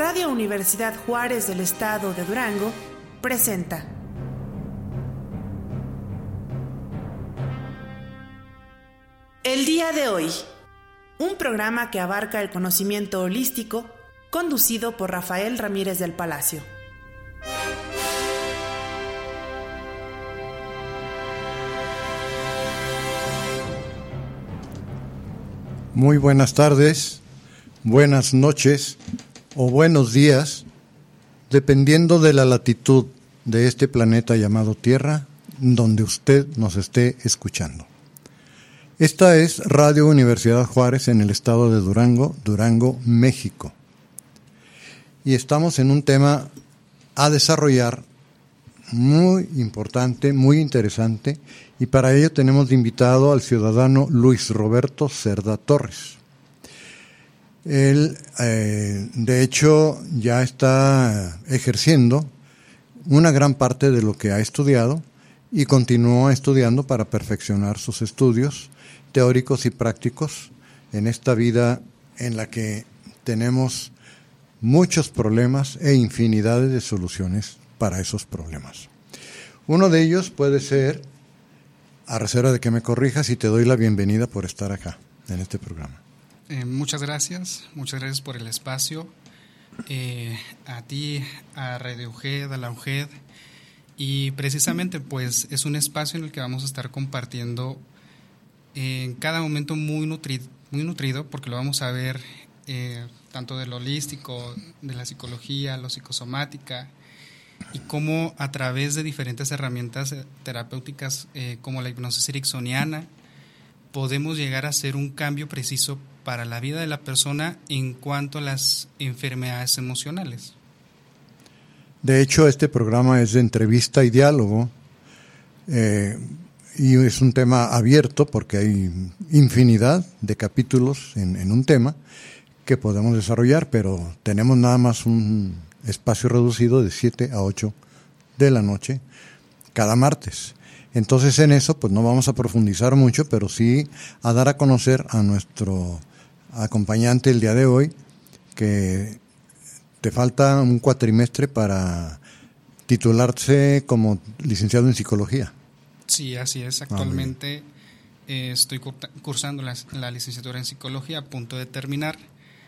Radio Universidad Juárez del Estado de Durango presenta El día de hoy, un programa que abarca el conocimiento holístico, conducido por Rafael Ramírez del Palacio. Muy buenas tardes, buenas noches o buenos días, dependiendo de la latitud de este planeta llamado Tierra, donde usted nos esté escuchando. Esta es Radio Universidad Juárez en el estado de Durango, Durango, México. Y estamos en un tema a desarrollar muy importante, muy interesante, y para ello tenemos de invitado al ciudadano Luis Roberto Cerda Torres. Él, de hecho, ya está ejerciendo una gran parte de lo que ha estudiado y continúa estudiando para perfeccionar sus estudios teóricos y prácticos en esta vida en la que tenemos muchos problemas e infinidades de soluciones para esos problemas. Uno de ellos puede ser, a reserva de que me corrijas, y te doy la bienvenida por estar acá en este programa. Muchas gracias por el espacio, a ti, a Radio UGED, a la UGED, y precisamente pues es un espacio en el que vamos a estar compartiendo en cada momento muy nutrido, porque lo vamos a ver tanto de lo holístico, de la psicología, lo psicosomática, y cómo a través de diferentes herramientas terapéuticas como la hipnosis ericksoniana podemos llegar a hacer un cambio preciso para la vida de la persona en cuanto a las enfermedades emocionales. De hecho, este programa es de entrevista y diálogo, y es un tema abierto porque hay infinidad de capítulos en un tema que podemos desarrollar, pero tenemos nada más un espacio reducido de 7 a 8 de la noche cada martes. Entonces en eso pues no vamos a profundizar mucho, pero sí a dar a conocer a nuestro acompañante el día de hoy que te falta un cuatrimestre para titularse como licenciado en psicología. Sí, así es. Actualmente estoy cursando la licenciatura en psicología, a punto de terminar,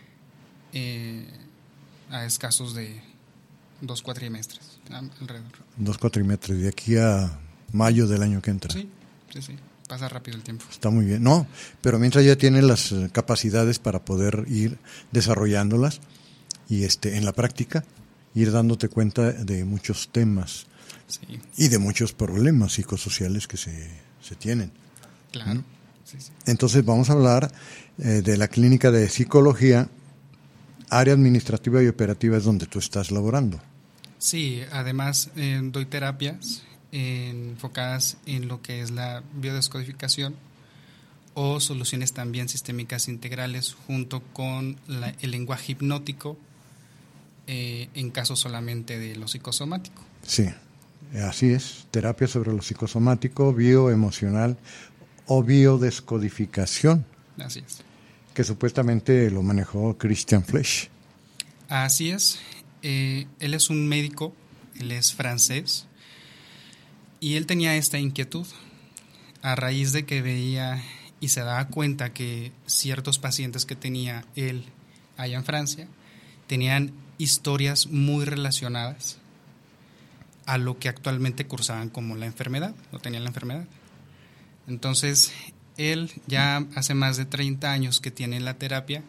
a escasos de 2 cuatrimestres alrededor. 2 cuatrimestres, de aquí a mayo del año que entra. Sí, pasa rápido el tiempo. Está muy bien. No, pero mientras ya tienes las capacidades para poder ir desarrollándolas y en la práctica ir dándote cuenta de muchos temas. Sí. Y de muchos problemas psicosociales que se tienen. Claro. ¿Mm? Sí. Entonces vamos a hablar de la clínica de psicología, área administrativa y operativa es donde tú estás laborando. Sí, además doy terapias enfocadas en lo que es la biodescodificación o soluciones también sistémicas integrales junto con el lenguaje hipnótico en caso solamente de lo psicosomático. Sí. Así es, terapia sobre lo psicosomático, bioemocional o biodescodificación. Así es. Que supuestamente lo manejó Christian Flesch. Así es. Él es un médico, él es francés, y él tenía esta inquietud a raíz de que veía y se daba cuenta que ciertos pacientes que tenía él allá en Francia tenían historias muy relacionadas a lo que actualmente cursaban como la enfermedad, o tenían la enfermedad. Entonces, él ya hace más de 30 años que tiene la terapia,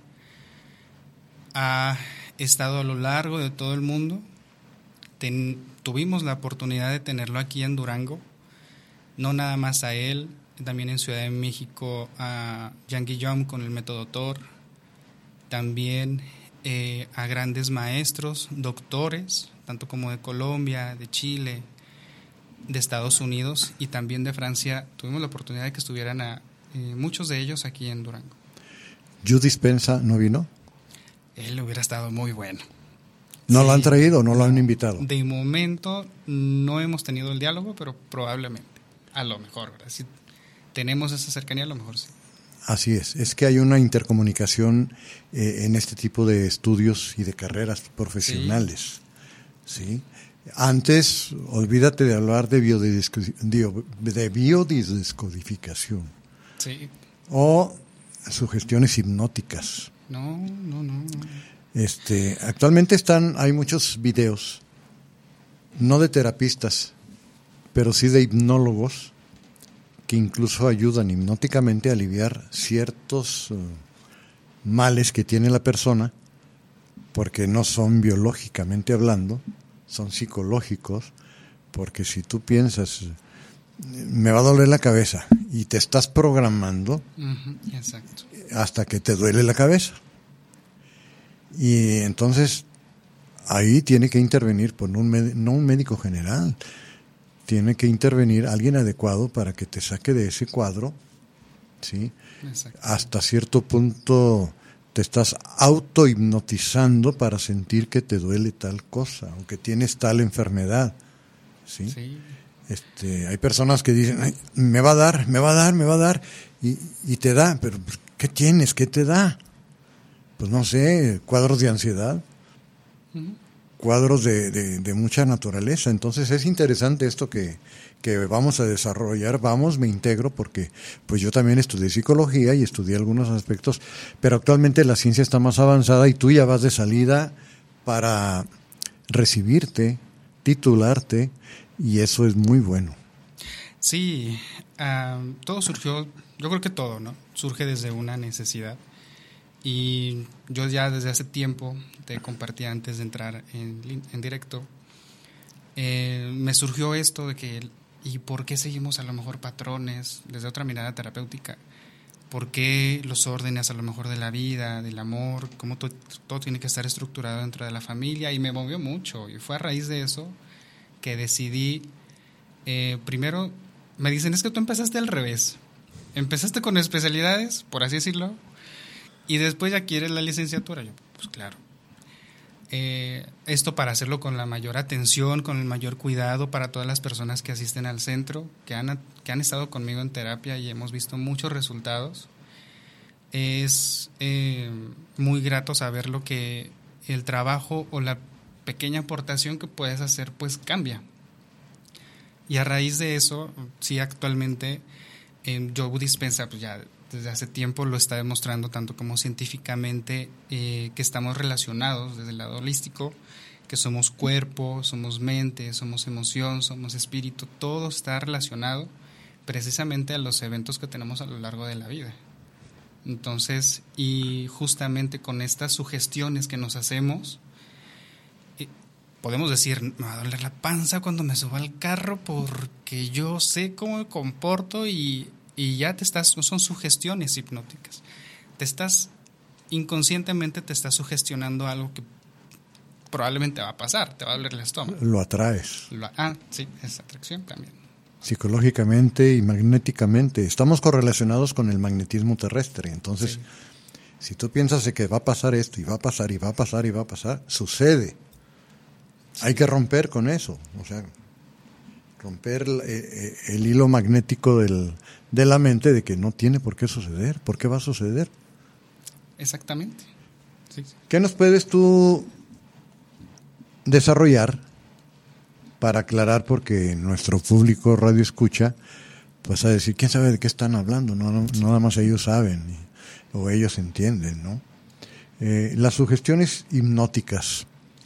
ha estado a lo largo de todo el mundo, tuvimos la oportunidad de tenerlo aquí en Durango, no nada más a él, también en Ciudad de México a Jean Guillaume con el método TOR, también a grandes maestros, doctores, tanto como de Colombia, de Chile, de Estados Unidos y también de Francia. Tuvimos la oportunidad de que estuvieran muchos de ellos aquí en Durango. ¿Joe Dispenza no vino? Él hubiera estado muy bueno. ¿No lo han traído o no lo han invitado? De momento no hemos tenido el diálogo, pero probablemente, a lo mejor, ¿verdad? Si tenemos esa cercanía, a lo mejor sí. Así es que hay una intercomunicación en este tipo de estudios y de carreras profesionales. ¿Sí? Antes, olvídate de hablar de biodescodificación. Sí. O sugestiones hipnóticas. No. Actualmente hay muchos videos, no de terapistas, pero sí de hipnólogos, que incluso ayudan hipnóticamente a aliviar ciertos males que tiene la persona, porque no son biológicamente hablando, son psicológicos, porque si tú piensas, me va a doler la cabeza, y te estás programando Exacto. hasta que te duele la cabeza. Y entonces ahí tiene que intervenir no un médico general, tiene que intervenir alguien adecuado para que te saque de ese cuadro, ¿sí? Hasta cierto punto te estás auto-hipnotizando para sentir que te duele tal cosa o que tienes tal enfermedad, ¿sí? Sí. Hay personas que dicen, ay, me va a dar, y te da, pero ¿qué tienes? ¿Qué te da? Pues no sé, cuadros de ansiedad, cuadros de mucha naturaleza. Entonces es interesante esto que vamos a desarrollar. Me integro porque pues yo también estudié psicología y estudié algunos aspectos, pero actualmente la ciencia está más avanzada y tú ya vas de salida para recibirte, titularte, y eso es muy bueno. Sí, todo surgió, yo creo que todo, ¿no? Surge desde una necesidad. Y yo ya desde hace tiempo, te compartí antes de entrar en directo, me surgió esto de que, ¿y por qué seguimos a lo mejor patrones desde otra mirada terapéutica? ¿Por qué los órdenes a lo mejor de la vida, del amor, cómo todo tiene que estar estructurado dentro de la familia? Y me movió mucho, y fue a raíz de eso que decidí, primero, me dicen, es que tú empezaste al revés, empezaste con especialidades, por así decirlo, y después ya quieres la licenciatura. Yo, pues claro. Esto para hacerlo con la mayor atención, con el mayor cuidado para todas las personas que asisten al centro, que han estado conmigo en terapia y hemos visto muchos resultados. Es muy grato saber lo que el trabajo o la pequeña aportación que puedes hacer pues cambia. Y a raíz de eso, sí, actualmente Joe Dispenza pues ya desde hace tiempo lo está demostrando tanto como científicamente, que estamos relacionados desde el lado holístico, que somos cuerpo, somos mente, somos emoción, somos espíritu, todo está relacionado precisamente a los eventos que tenemos a lo largo de la vida. Entonces, y justamente con estas sugestiones que nos hacemos, podemos decir, me va a doler la panza cuando me suba al carro porque yo sé cómo me comporto y ya son sugestiones hipnóticas. Inconscientemente te estás sugestionando algo que probablemente va a pasar, te va a doler el estómago. Lo atraes. Sí, es atracción también. Psicológicamente y magnéticamente. Estamos correlacionados con el magnetismo terrestre. Entonces, sí, si tú piensas de que va a pasar esto, y va a pasar, y va a pasar, y va a pasar, sucede. Sí. Hay que romper con eso. O sea, romper el hilo magnético de la mente de que no tiene por qué suceder. ¿Por qué va a suceder? Exactamente. Sí. ¿Qué nos puedes tú desarrollar para aclarar? Porque nuestro público radio escucha, pues a decir, ¿quién sabe de qué están hablando? No, nada más ellos saben o ellos entienden, ¿no? Las sugestiones hipnóticas.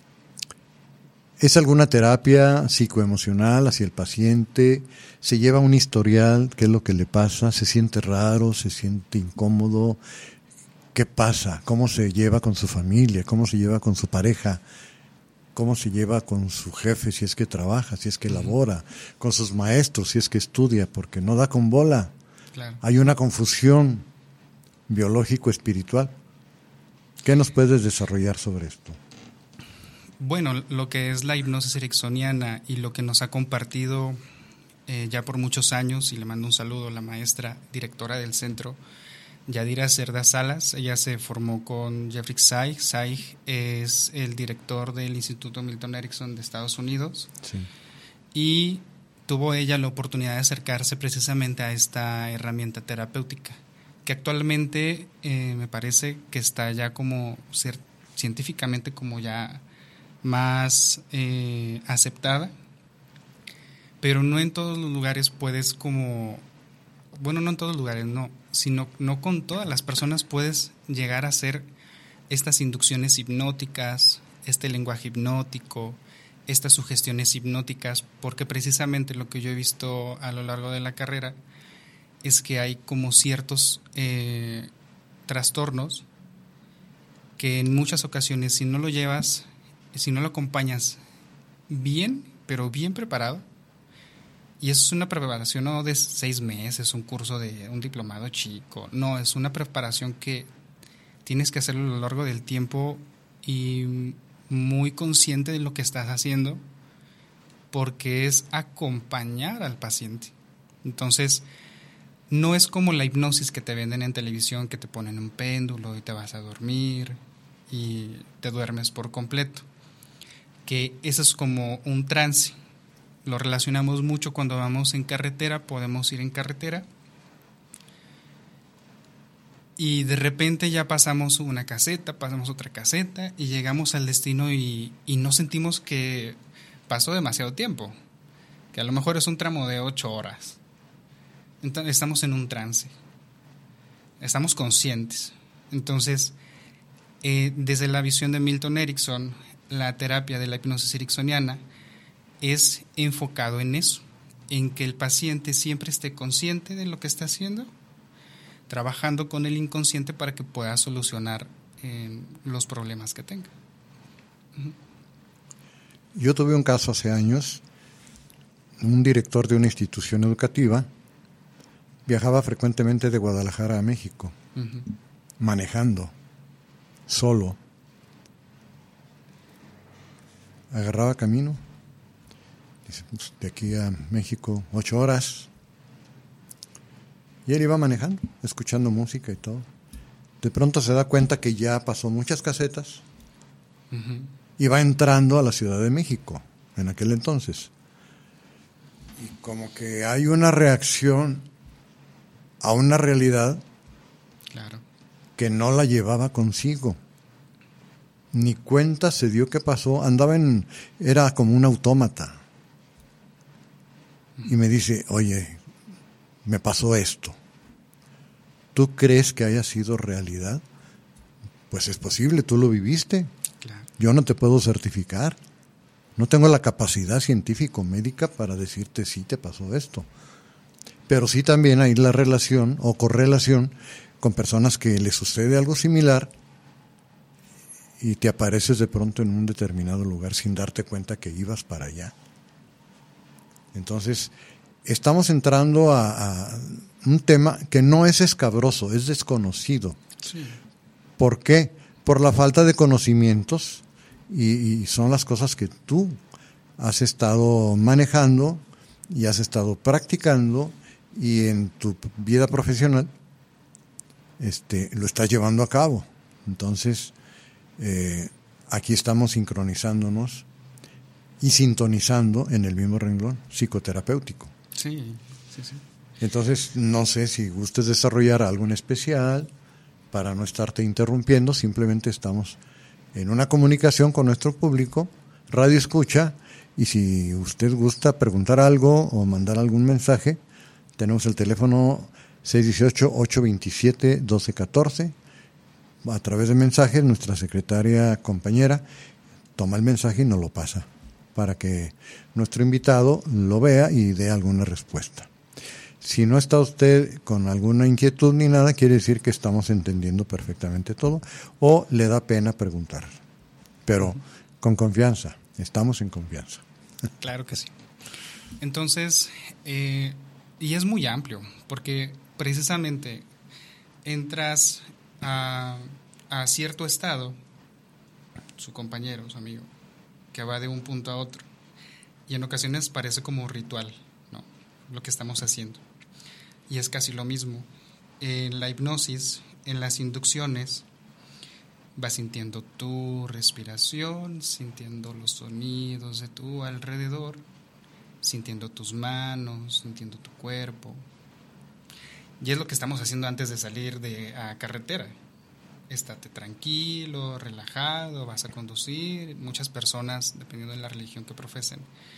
¿Es alguna terapia psicoemocional hacia el paciente? ¿Se lleva un historial? ¿Qué es lo que le pasa? ¿Se siente raro? ¿Se siente incómodo? ¿Qué pasa? ¿Cómo se lleva con su familia? ¿Cómo se lleva con su pareja? ¿Cómo se lleva con su jefe si es que trabaja, si es que labora? Con sus maestros si es que estudia, porque no da con bola. Claro. Hay una confusión biológico-espiritual. ¿Qué nos puedes desarrollar sobre esto? Bueno, lo que es la hipnosis ericksoniana y lo que nos ha compartido ya por muchos años, y le mando un saludo a la maestra directora del centro, Yadira Cerda Salas. Ella se formó con Jeffrey Zeig. Zeig es el director del Instituto Milton Erickson de Estados Unidos. Sí. Y tuvo ella la oportunidad de acercarse precisamente a esta herramienta terapéutica. que actualmente me parece que está ya como científicamente como ya más aceptada, pero no en todos los lugares puedes como, bueno, no en todos los lugares, no, sino no con todas las personas puedes llegar a hacer estas inducciones hipnóticas, este lenguaje hipnótico, estas sugestiones hipnóticas, porque precisamente lo que yo he visto a lo largo de la carrera es que hay como ciertos trastornos que en muchas ocasiones si no lo llevas, si no lo acompañas bien, pero bien preparado, y eso es una preparación no de 6 meses, un curso de un diplomado chico, no, es una preparación que tienes que hacerlo a lo largo del tiempo y muy consciente de lo que estás haciendo, porque es acompañar al paciente. Entonces, no es como la hipnosis que te venden en televisión, que te ponen un péndulo y te vas a dormir y te duermes por completo, que eso es como un trance. Lo relacionamos mucho cuando vamos en carretera, podemos ir en carretera y de repente ya pasamos una caseta, pasamos otra caseta y llegamos al destino y no sentimos que pasó demasiado tiempo, que a lo mejor es un tramo de 8 horas. Entonces, estamos en un trance, estamos conscientes. Entonces, desde la visión de Milton Erickson, la terapia de la hipnosis ericksoniana es enfocado en eso, en que el paciente siempre esté consciente de lo que está haciendo, trabajando con el inconsciente para que pueda solucionar los problemas que tenga. Yo tuve un caso hace años, un director de una institución educativa viajaba frecuentemente de Guadalajara a México, manejando, solo. Agarraba camino, dice, pues, de aquí a México 8 horas. Y él iba manejando, escuchando música y todo. De pronto se da cuenta que ya pasó muchas casetas y va entrando a la Ciudad de México, en aquel entonces. Y como que hay una reacción a una realidad Claro. que no la llevaba consigo. Ni cuenta se dio que pasó, era como un autómata. Y me dice, oye, me pasó esto. ¿Tú crees que haya sido realidad? Pues es posible, tú lo viviste. Claro. Yo no te puedo certificar. No tengo la capacidad científico-médica para decirte si te pasó esto. Pero sí también hay la relación o correlación con personas que les sucede algo similar y te apareces de pronto en un determinado lugar sin darte cuenta que ibas para allá. Entonces, estamos entrando a un tema que no es escabroso, es desconocido. Sí. ¿Por qué? Por la falta de conocimientos y son las cosas que tú has estado manejando y has estado practicando y en tu vida profesional lo estás llevando a cabo. Entonces, aquí estamos sincronizándonos y sintonizando en el mismo renglón psicoterapéutico. Sí, sí, sí. Entonces, no sé si gustes desarrollar algo en especial para no estarte interrumpiendo, simplemente estamos en una comunicación con nuestro público, radio escucha, y si usted gusta preguntar algo o mandar algún mensaje, tenemos el teléfono 618-827-1214. A través de mensajes, nuestra secretaria compañera toma el mensaje y nos lo pasa para que nuestro invitado lo vea y dé alguna respuesta. Si no está usted con alguna inquietud ni nada, quiere decir que estamos entendiendo perfectamente todo o le da pena preguntar. Pero con confianza, estamos en confianza. Claro que sí. Entonces, y es muy amplio, porque precisamente entras a cierto estado, su compañero, su amigo, que va de un punto a otro, y en ocasiones parece como ritual, ¿no? Lo que estamos haciendo. Y es casi lo mismo. En la hipnosis, en las inducciones, vas sintiendo tu respiración, sintiendo los sonidos de tu alrededor, sintiendo tus manos, sintiendo tu cuerpo. Y es lo que estamos haciendo antes de salir a carretera. Estate tranquilo, relajado, vas a conducir. Muchas personas, dependiendo de la religión que profesen,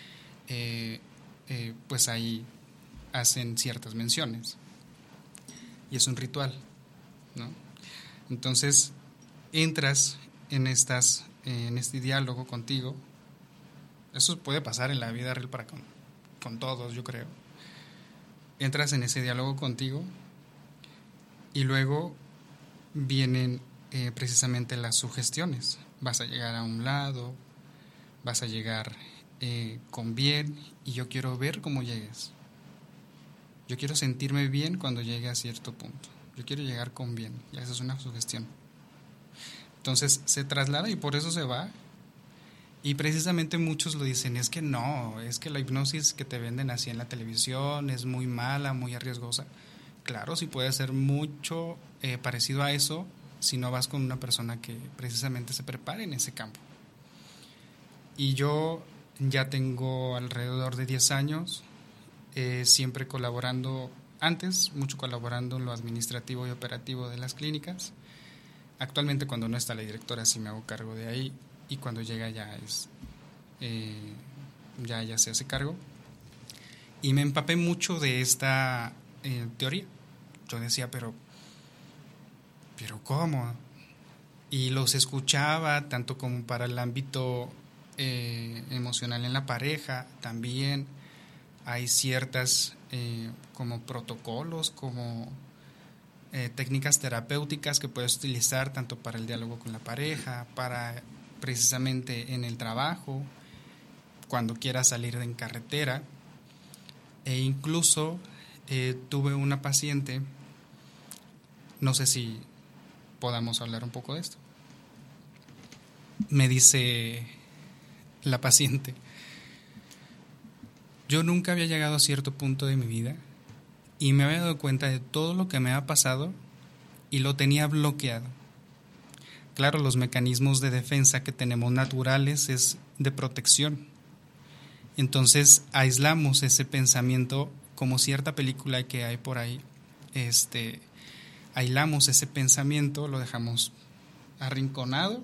pues ahí hacen ciertas menciones. Y es un ritual, ¿no? Entonces, entras en este diálogo contigo. Eso puede pasar en la vida real con todos, yo creo. Entras en ese diálogo contigo y luego vienen precisamente las sugestiones. Vas a llegar a un lado, vas a llegar con bien, y yo quiero ver cómo llegues. Yo quiero sentirme bien cuando llegue a cierto punto. Yo quiero llegar con bien, y esa es una sugestión. Entonces se traslada y por eso se va. Y precisamente muchos lo dicen, es que no, es que la hipnosis que te venden así en la televisión es muy mala, muy arriesgosa. Claro, sí puede ser mucho parecido a eso si no vas con una persona que precisamente se prepare en ese campo. Y yo ya tengo alrededor de 10 años, siempre colaborando, antes mucho colaborando en lo administrativo y operativo de las clínicas. Actualmente, cuando no está la directora, sí me hago cargo de ahí, y cuando llega ya ya se hace cargo. Y me empapé mucho de esta teoría. Yo decía, pero ¿cómo? Y los escuchaba tanto como para el ámbito emocional en la pareja. También hay ciertas como protocolos, como técnicas terapéuticas que puedes utilizar tanto para el diálogo con la pareja, para precisamente en el trabajo, cuando quieras salir en carretera. E incluso tuve una paciente, no sé si podamos hablar un poco de esto. Me dice la paciente, yo nunca había llegado a cierto punto de mi vida y me había dado cuenta de todo lo que me ha pasado y lo tenía bloqueado. Claro, los mecanismos de defensa que tenemos naturales es de protección. Entonces aislamos ese pensamiento, como cierta película que hay por ahí. Aislamos ese pensamiento, lo dejamos arrinconado.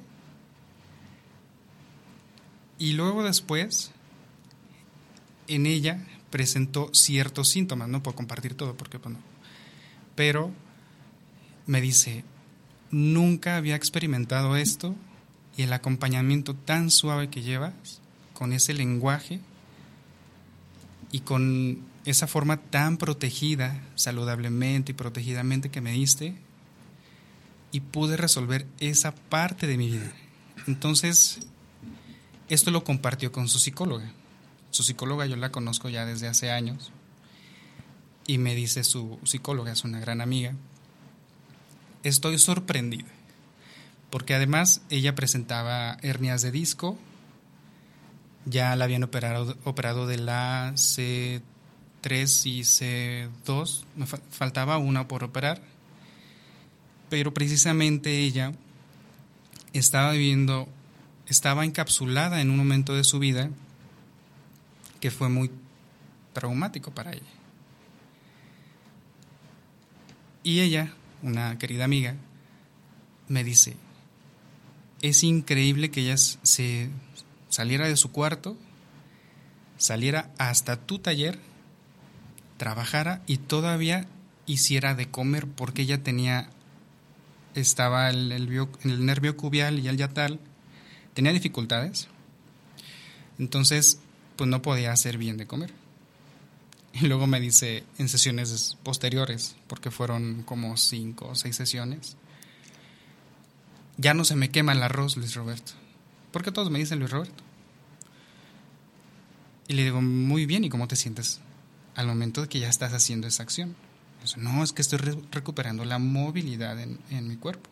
Y luego después, en ella presentó ciertos síntomas. No puedo compartir todo porque pues no. Pero me dice, nunca había experimentado esto, y el acompañamiento tan suave que llevas, con ese lenguaje y con esa forma tan protegida, saludablemente y protegidamente que me diste, y pude resolver esa parte de mi vida. Entonces, esto lo compartió con su psicóloga. Su psicóloga yo la conozco ya desde hace años, y me dice su psicóloga, es una gran amiga, estoy sorprendida, porque además ella presentaba hernias de disco, ya la habían operado de la C3 y C2, me faltaba una por operar, pero precisamente ella estaba encapsulada en un momento de su vida que fue muy traumático para ella. Y ella, una querida amiga, me dice, es increíble que ella se saliera de su cuarto, saliera hasta tu taller, trabajara y todavía hiciera de comer, porque ella estaba el nervio cubial y el yatal, tenía dificultades, entonces pues no podía hacer bien de comer. Y luego me dice en sesiones posteriores, porque fueron como 5 o 6 sesiones, ya no se me quema el arroz, Luis Roberto, porque todos me dicen Luis Roberto. Y le digo, muy bien, ¿y cómo te sientes al momento de que ya estás haciendo esa acción? Dice, no, es que estoy recuperando la movilidad en mi cuerpo.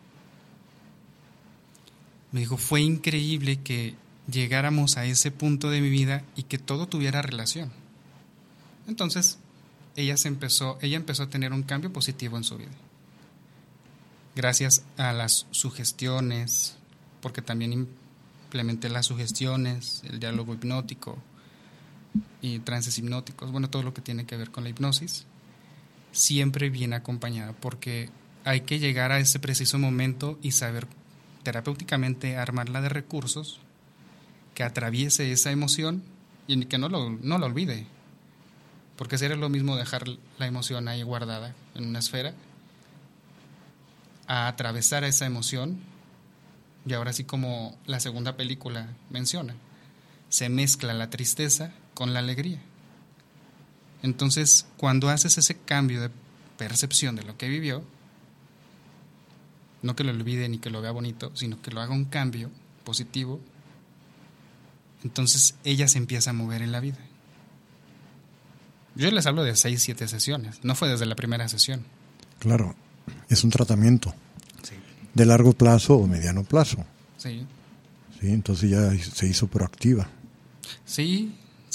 Me dijo, fue increíble que llegáramos a ese punto de mi vida y que todo tuviera relación. Entonces, ella empezó a tener un cambio positivo en su vida. Gracias a las sugestiones, porque también implementé las sugestiones, el diálogo hipnótico y trances hipnóticos, bueno, todo lo que tiene que ver con la hipnosis. siempre viene acompañada, porque hay que llegar a ese preciso momento y saber terapéuticamente armarla de recursos que atraviese esa emoción y que no lo olvide, porque sería lo mismo dejar la emoción ahí guardada en una esfera a atravesar esa emoción. Y ahora sí, como la segunda película menciona, se mezcla la tristeza con la alegría. Entonces, cuando haces ese cambio de percepción de lo que vivió, no que lo olvide ni que lo vea bonito, sino que lo haga un cambio positivo, entonces ella se empieza a mover en la vida. Yo les hablo de 6, 7 sesiones, no fue desde la primera sesión. Claro, es un tratamiento. Sí. De largo plazo o mediano plazo. Sí. Sí, entonces ya se hizo proactiva. Sí.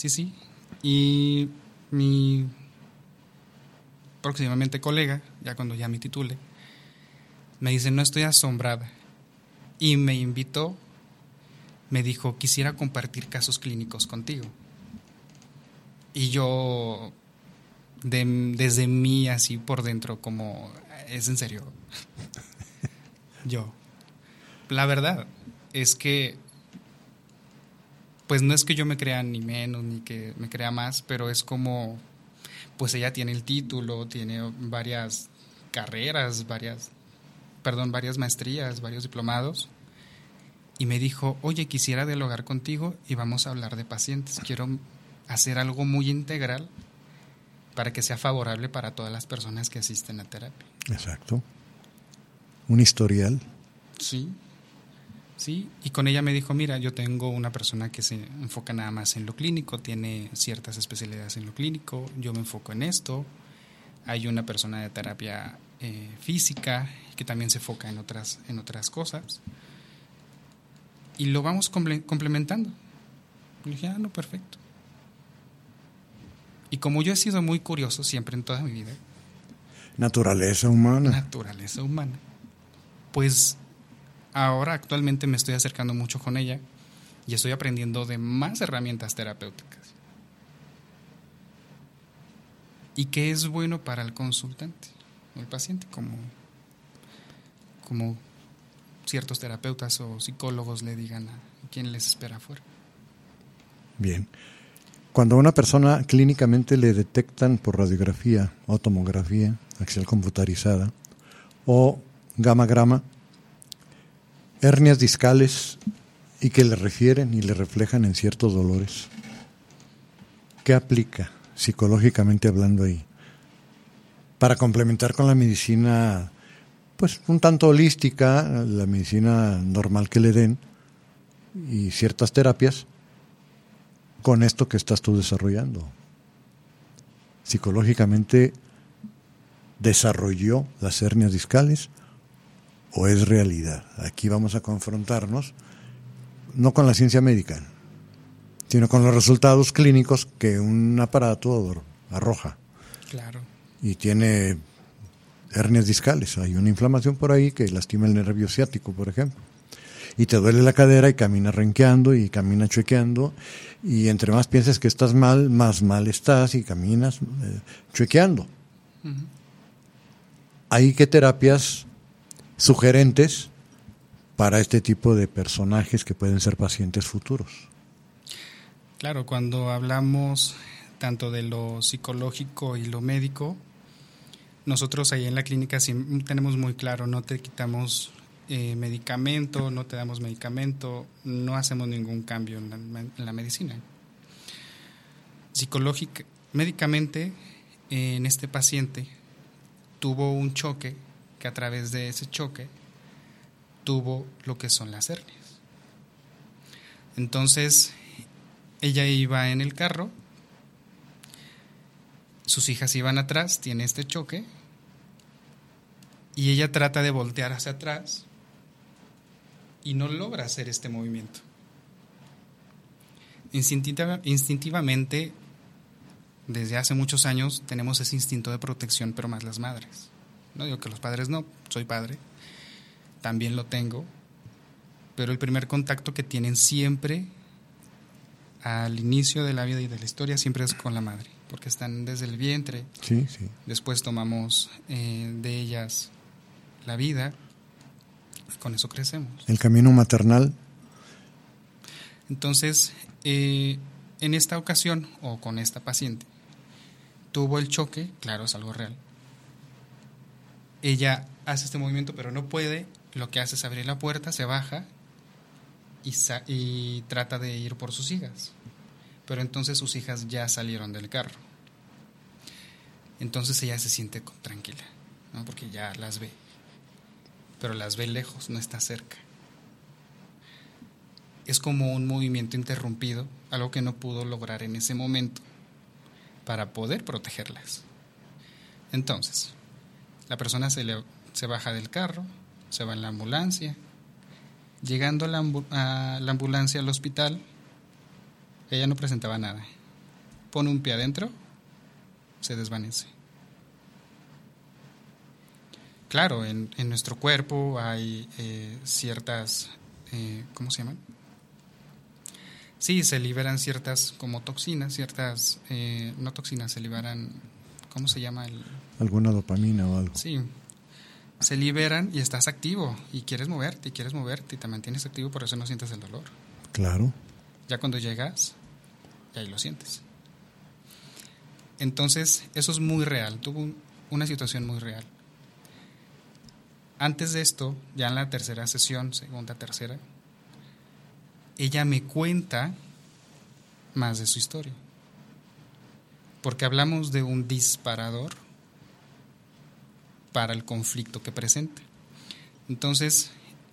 Y mi próximamente colega, ya cuando ya me titule, me dice, no estoy asombrada. Y me invitó, me dijo, quisiera compartir casos clínicos contigo. Y yo, desde mí, así por dentro, como, ¿es en serio? Yo. La verdad es que, pues no es que yo me crea ni menos, ni que me crea más, pero es como, pues ella tiene el título, tiene varias carreras, varias maestrías, varios diplomados, y me dijo, oye, quisiera dialogar contigo y vamos a hablar de pacientes. Quiero hacer algo muy integral para que sea favorable para todas las personas que asisten a terapia. Exacto. Un historial. Sí, y con ella me dijo, mira, yo tengo una persona que se enfoca nada más en lo clínico, tiene ciertas especialidades en lo clínico, yo me enfoco en esto, hay una persona de terapia física que también se enfoca en otras cosas, y lo vamos complementando. Y dije, no, perfecto. Y como yo he sido muy curioso siempre en toda mi vida, Naturaleza humana, pues ahora actualmente me estoy acercando mucho con ella y estoy aprendiendo de más herramientas terapéuticas. Y que es bueno para el consultante, el paciente, como ciertos terapeutas o psicólogos le digan a quien les espera afuera. Bien. Cuando a una persona clínicamente le detectan por radiografía o tomografía axial computarizada o gamma-grama hernias discales y que le refieren y le reflejan en ciertos dolores, ¿qué aplica psicológicamente hablando ahí? Para complementar con la medicina, pues un tanto holística, la medicina normal que le den y ciertas terapias, con esto que estás tú desarrollando. Psicológicamente, ¿desarrolló las hernias discales o es realidad? Aquí vamos a confrontarnos no con la ciencia médica, sino con los resultados clínicos que un aparato arroja. Claro. Y tiene hernias discales. Hay una inflamación por ahí que lastima el nervio ciático, por ejemplo. Y te duele la cadera y caminas renqueando y caminas chuequeando. Y entre más piensas que estás mal, más mal estás y caminas chuequeando. Uh-huh. ¿Hay qué terapias sugerentes para este tipo de personajes que pueden ser pacientes futuros? Claro, cuando hablamos tanto de lo psicológico y lo médico, nosotros ahí en la clínica sí tenemos muy claro, no te quitamos medicamento, no te damos medicamento, no hacemos ningún cambio en la medicina. Médicamente, en este paciente tuvo un choque que a través de ese choque tuvo lo que son las hernias. Entonces, ella iba en el carro, sus hijas iban atrás, tiene este choque, y ella trata de voltear hacia atrás y no logra hacer este movimiento. Instintivamente, desde hace muchos años, tenemos ese instinto de protección, pero más las madres. No digo que los padres no, soy padre, también lo tengo, pero el primer contacto que tienen siempre al inicio de la vida y de la historia siempre es con la madre. porque están desde el vientre. Sí, sí. Después tomamos de ellas la vida, y con eso crecemos. El camino maternal. Entonces, en esta ocasión, o con esta paciente, tuvo el choque, claro, es algo real. Ella hace este movimiento, pero no puede. Lo que hace es abrir la puerta, se baja y trata de ir por sus hijas. Pero entonces sus hijas ya salieron del carro. Entonces ella se siente tranquila, ¿no? Porque ya las ve. Pero las ve lejos, no está cerca. Es como un movimiento interrumpido, algo que no pudo lograr en ese momento para poder protegerlas. Entonces, la persona se baja del carro, se va en la ambulancia. Llegando a la ambulancia al hospital, ella no presentaba nada. Pone un pie adentro, se desvanece. Claro, en nuestro cuerpo hay ciertas, ¿cómo se llaman? Sí, se liberan ciertas como toxinas, ciertas, no toxinas, se liberan, ¿cómo se llama? ¿Alguna dopamina o algo? Sí, se liberan y estás activo y quieres moverte y te mantienes activo, por eso no sientes el dolor. Claro. Ya cuando llegas, y ahí lo sientes. Entonces, eso es muy real, tuvo una situación muy real. Antes de esto, ya en la tercera sesión, segunda, tercera, ella me cuenta más de su historia. Porque hablamos de un disparador para el conflicto que presenta. Entonces,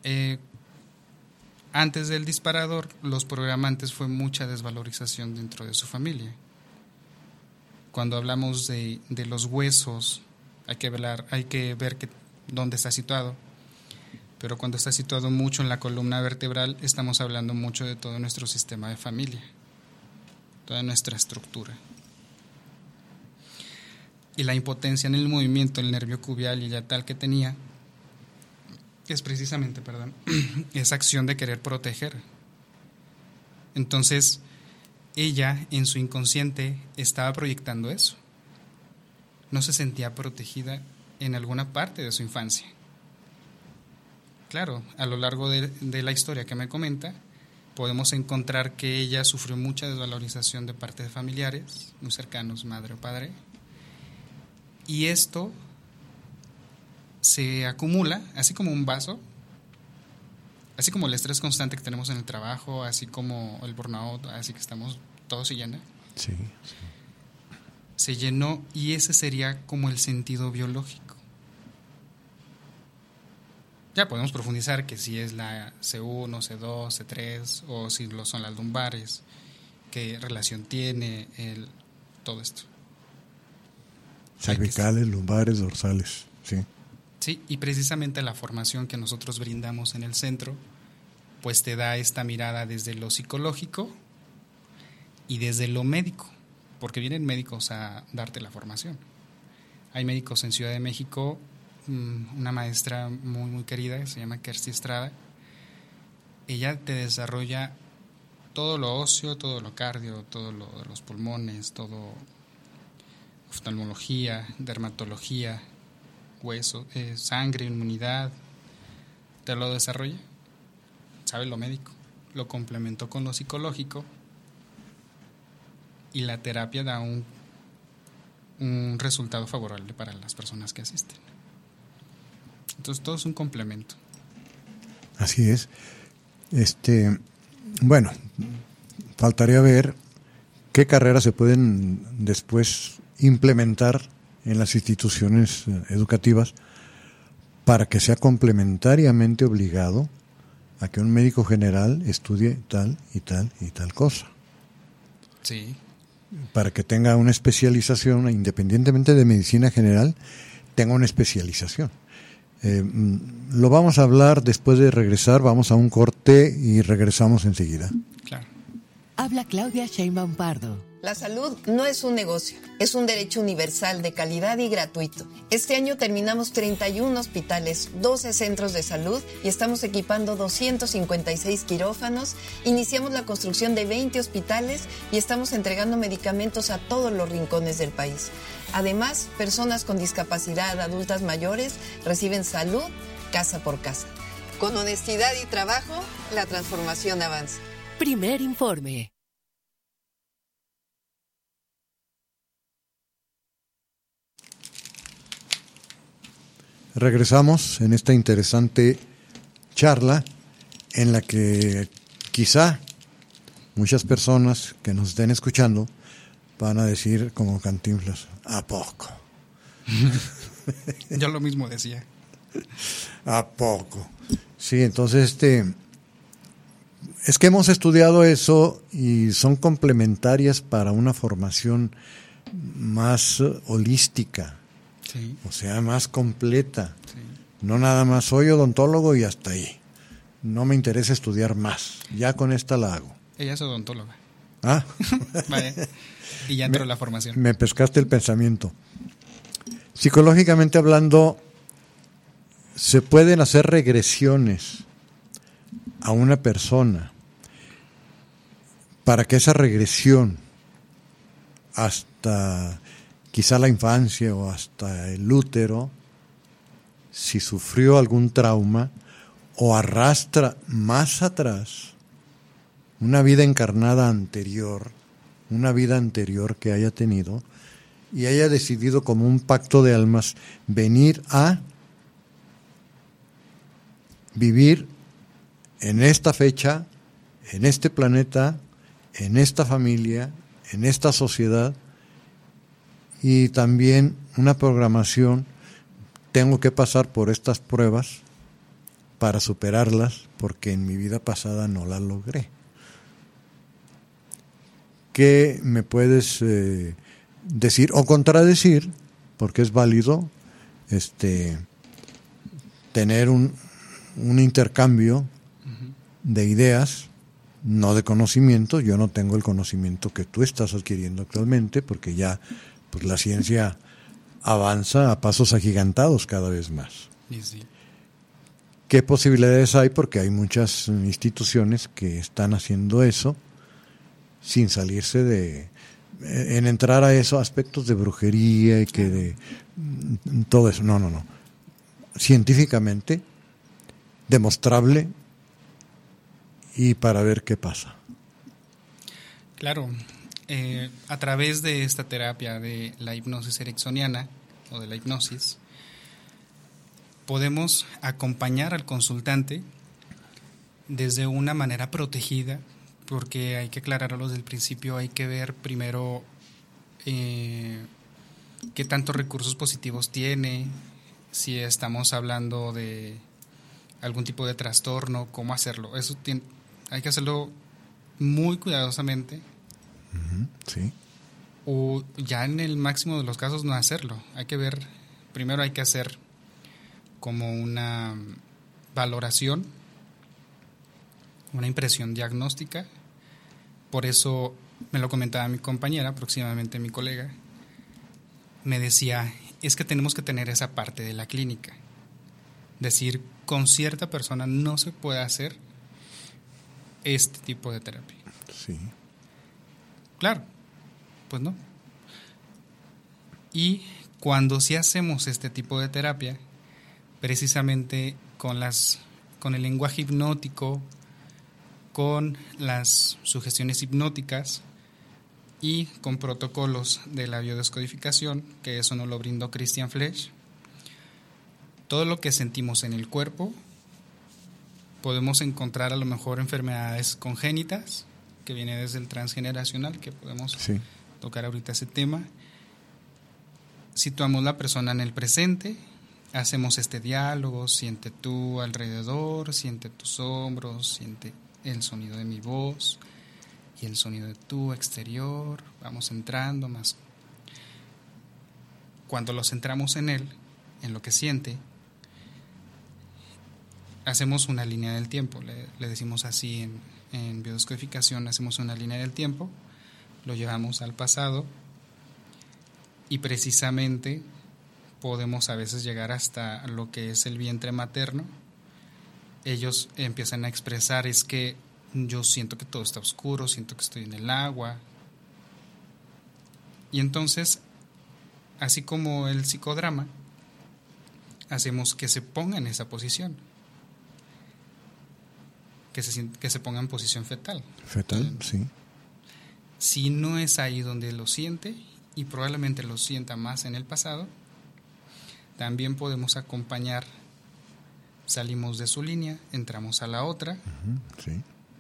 antes del disparador, los programantes fue mucha desvalorización dentro de su familia. Cuando hablamos de los huesos, hay que ver dónde está situado. Pero cuando está situado mucho en la columna vertebral, estamos hablando mucho de todo nuestro sistema de familia, toda nuestra estructura. Y la impotencia en el movimiento, el nervio cubial y ya tal que tenía, es precisamente, esa acción de querer proteger. Entonces, ella en su inconsciente estaba proyectando eso. No se sentía protegida en alguna parte de su infancia. Claro, a lo largo de la historia que me comenta, podemos encontrar que ella sufrió mucha desvalorización de parte de familiares muy cercanos, madre o padre, y esto se acumula, así como un vaso, así como el estrés constante que tenemos en el trabajo, así como el burnout, así que estamos, todo se llena. Sí. Se llenó y ese sería como el sentido biológico. Ya podemos profundizar que si es la C1, C2, C3 o si lo son las lumbares, qué relación tiene todo esto. Cervicales, lumbares, dorsales, sí. Sí, y precisamente la formación que nosotros brindamos en el centro, pues te da esta mirada desde lo psicológico y desde lo médico, porque vienen médicos a darte la formación. Hay médicos en Ciudad de México, una maestra muy muy querida que se llama Kersty Estrada. Ella te desarrolla todo lo óseo, todo lo cardio, todo lo de los pulmones, todo oftalmología, dermatología, hueso, sangre, inmunidad, te lo desarrolla, sabe lo médico, lo complementó con lo psicológico y la terapia da un resultado favorable para las personas que asisten. Entonces todo es un complemento. Así es. Bueno, faltaría ver qué carreras se pueden después implementar en las instituciones educativas para que sea complementariamente obligado a que un médico general estudie tal y tal y tal cosa. Sí. Para que tenga una especialización, independientemente de medicina general, tenga una especialización. Lo vamos a hablar después de regresar, vamos a un corte y regresamos enseguida. Claro. Habla Claudia Sheinbaum Pardo. La salud no es un negocio, es un derecho universal de calidad y gratuito. Este año terminamos 31 hospitales, 12 centros de salud y estamos equipando 256 quirófanos. Iniciamos la construcción de 20 hospitales y estamos entregando medicamentos a todos los rincones del país. Además, personas con discapacidad, adultas mayores, reciben salud casa por casa. Con honestidad y trabajo, la transformación avanza. Primer informe. Regresamos en esta interesante charla en la que quizá muchas personas que nos estén escuchando van a decir como Cantinflas, ¿a poco? Yo lo mismo decía. ¿A poco? Sí, entonces es que hemos estudiado eso y son complementarias para una formación más holística. Sí. O sea, más completa. Sí. No nada más soy odontólogo y hasta ahí. No me interesa estudiar más. Ya con esta la hago. Ella es odontóloga. Ah. Vale. Y ya entró en la formación. Me pescaste el pensamiento. Psicológicamente hablando, se pueden hacer regresiones a una persona para que esa regresión hasta quizá la infancia o hasta el útero, si sufrió algún trauma o arrastra más atrás una vida encarnada anterior, una vida anterior que haya tenido y haya decidido como un pacto de almas venir a vivir en esta fecha, en este planeta, en esta familia, en esta sociedad. Y también una programación, tengo que pasar por estas pruebas para superarlas, porque en mi vida pasada no las logré. ¿Qué me puedes decir o contradecir? Porque es válido tener un intercambio de ideas, no de conocimiento. Yo no tengo el conocimiento que tú estás adquiriendo actualmente, porque ya pues la ciencia avanza a pasos agigantados cada vez más. Sí. ¿Qué posibilidades hay? Porque hay muchas instituciones que están haciendo eso sin salirse en entrar a esos aspectos de brujería y que de todo eso. No. Científicamente demostrable y para ver qué pasa. Claro. A través de esta terapia de la hipnosis ericksoniana o de la hipnosis, podemos acompañar al consultante desde una manera protegida, porque hay que aclararlo desde el principio, hay que ver primero qué tantos recursos positivos tiene, si estamos hablando de algún tipo de trastorno, cómo hacerlo. Eso hay que hacerlo muy cuidadosamente. Sí. O ya en el máximo de los casos no hacerlo. Hay que ver, primero hay que hacer como una valoración, una impresión diagnóstica. Por eso me lo comentaba mi compañera, próximamente mi colega, me decía, es que tenemos que tener esa parte de la clínica. Decir, con cierta persona no se puede hacer este tipo de terapia. Sí. Claro, pues no. Y cuando sí hacemos este tipo de terapia, precisamente con el lenguaje hipnótico, con las sugestiones hipnóticas y con protocolos de la biodescodificación, que eso nos lo brindó Christian Flesch, todo lo que sentimos en el cuerpo, podemos encontrar a lo mejor enfermedades congénitas, que viene desde el transgeneracional, que podemos tocar ahorita ese tema. Situamos la persona en el presente, hacemos este diálogo, siente tú alrededor, siente tus hombros, siente el sonido de mi voz y el sonido de tu exterior, vamos entrando más. Cuando lo centramos en él, en lo que siente, hacemos una línea del tiempo, le decimos así en biodescodificación hacemos una línea del tiempo, lo llevamos al pasado y precisamente podemos a veces llegar hasta lo que es el vientre materno. Ellos empiezan a expresar, es que yo siento que todo está oscuro, siento que estoy en el agua. Y entonces, así como el psicodrama, hacemos que se ponga en esa posición, que se ponga en posición fetal. Fetal, sí. Si no es ahí donde lo siente, y probablemente lo sienta más en el pasado, también podemos acompañar, salimos de su línea, entramos a la otra, sí.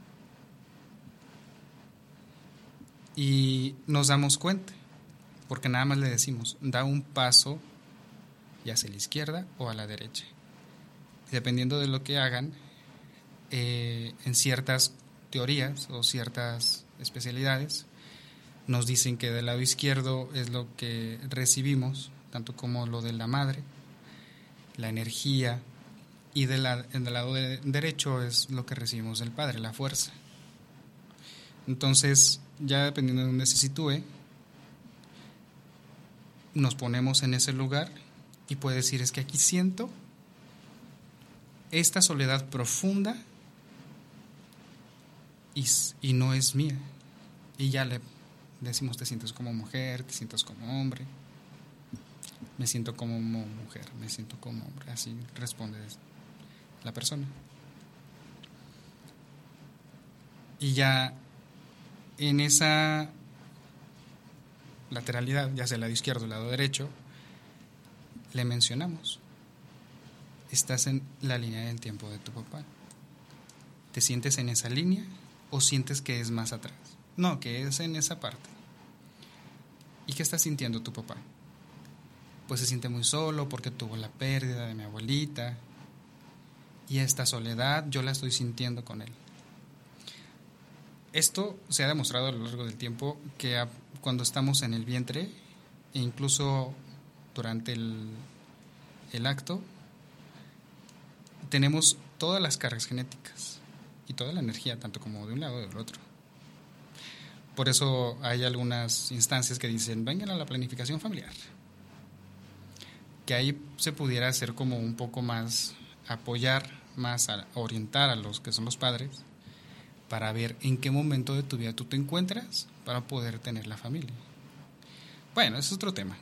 Y nos damos cuenta, porque nada más le decimos, da un paso ya hacia la izquierda o a la derecha. Dependiendo de lo que hagan, en ciertas teorías o ciertas especialidades, nos dicen que del lado izquierdo es lo que recibimos, tanto como lo de la madre, la energía, y del lado derecho es lo que recibimos del padre, la fuerza. Entonces, ya dependiendo de dónde se sitúe, nos ponemos en ese lugar y puede decir, es que aquí siento esta soledad profunda y no es mía. Y ya le decimos, te sientes como mujer, te sientes como hombre. Me siento como mujer, me siento como hombre. Así responde la persona. Y ya en esa lateralidad, ya sea el lado izquierdo o el lado derecho, le mencionamos, estás en la línea del tiempo de tu papá. ¿Te sientes en esa línea o sientes que es más atrás? No, que es en esa parte. ¿Y qué está sintiendo tu papá? Pues se siente muy solo porque tuvo la pérdida de mi abuelita, y esta soledad yo la estoy sintiendo con él. Esto se ha demostrado a lo largo del tiempo que cuando estamos en el vientre e incluso durante el acto, tenemos todas las cargas genéticas y toda la energía, tanto como de un lado o del otro. Por eso hay algunas instancias que dicen, vengan a la planificación familiar, que ahí se pudiera hacer como un poco más, apoyar más, a orientar a los que son los padres, para ver en qué momento de tu vida tú te encuentras para poder tener la familia. Bueno, ese es otro tema.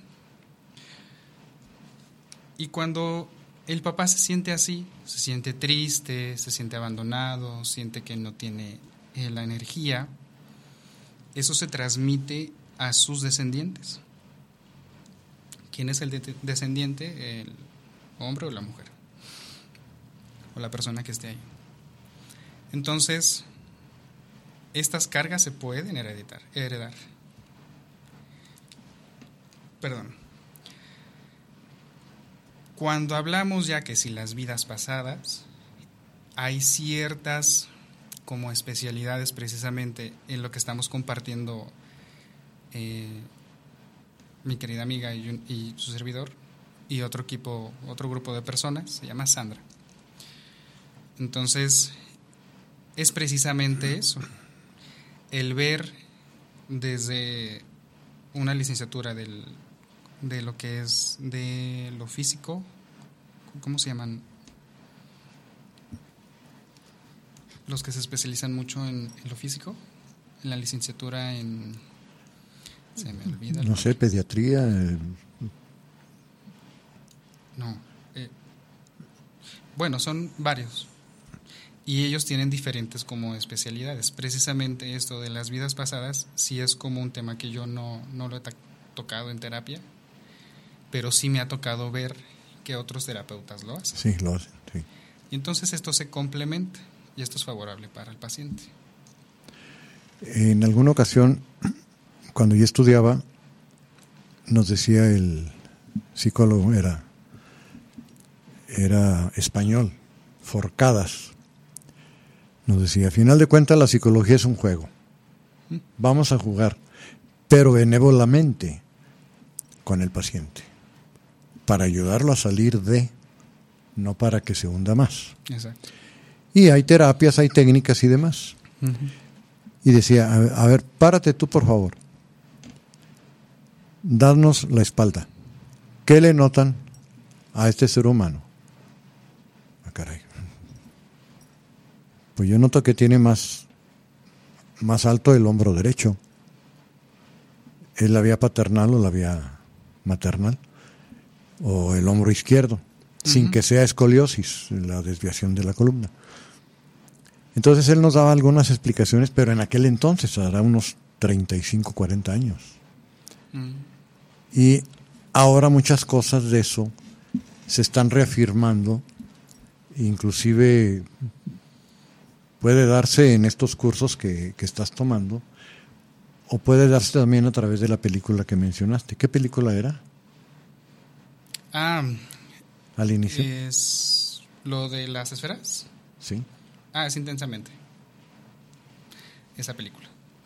Y cuando el papá se siente así, se siente triste, se siente abandonado, siente que no tiene la energía, eso se transmite a sus descendientes. ¿Quién es el descendiente? ¿El hombre o la mujer? O la persona que esté ahí. Entonces, estas cargas se pueden heredar. Perdón. Cuando hablamos ya que si las vidas pasadas, hay ciertas como especialidades precisamente en lo que estamos compartiendo mi querida amiga y su servidor y otro grupo de personas, se llama Sandra. Entonces, es precisamente eso, el ver desde una licenciatura de lo que es de lo físico, ¿cómo se llaman? Los que se especializan mucho en lo físico, en la licenciatura en... Se me olvida. No sé, pediatría. No. Bueno, son varios. Y ellos tienen diferentes como especialidades. Precisamente esto de las vidas pasadas sí es como un tema que yo no lo he tocado en terapia, pero sí me ha tocado ver que otros terapeutas lo hacen. Sí, lo hacen, sí. Y entonces esto se complementa y esto es favorable para el paciente. En alguna ocasión, cuando yo estudiaba, nos decía el psicólogo, era español, Forcadas. Nos decía, a final de cuentas la psicología es un juego. Vamos a jugar, pero benévolamente con el paciente, para ayudarlo a salir no para que se hunda más. Exacto. Y hay terapias, hay técnicas y demás. Y decía, a ver, párate tú, por favor. Dadnos la espalda. ¿Qué le notan a este ser humano? Ah, caray. Pues yo noto que tiene más alto el hombro derecho. ¿Es la vía paternal o la vía maternal? O el hombro izquierdo, sin que sea escoliosis, la desviación de la columna. Entonces él nos daba algunas explicaciones, pero en aquel entonces, hará unos 35, 40 años. Y ahora muchas cosas de eso se están reafirmando, inclusive puede darse en estos cursos que estás tomando, o puede darse también a través de la película que mencionaste. ¿Qué película era? Al inicio. ¿Es lo de las esferas? Sí. Es Intensamente. Esa película.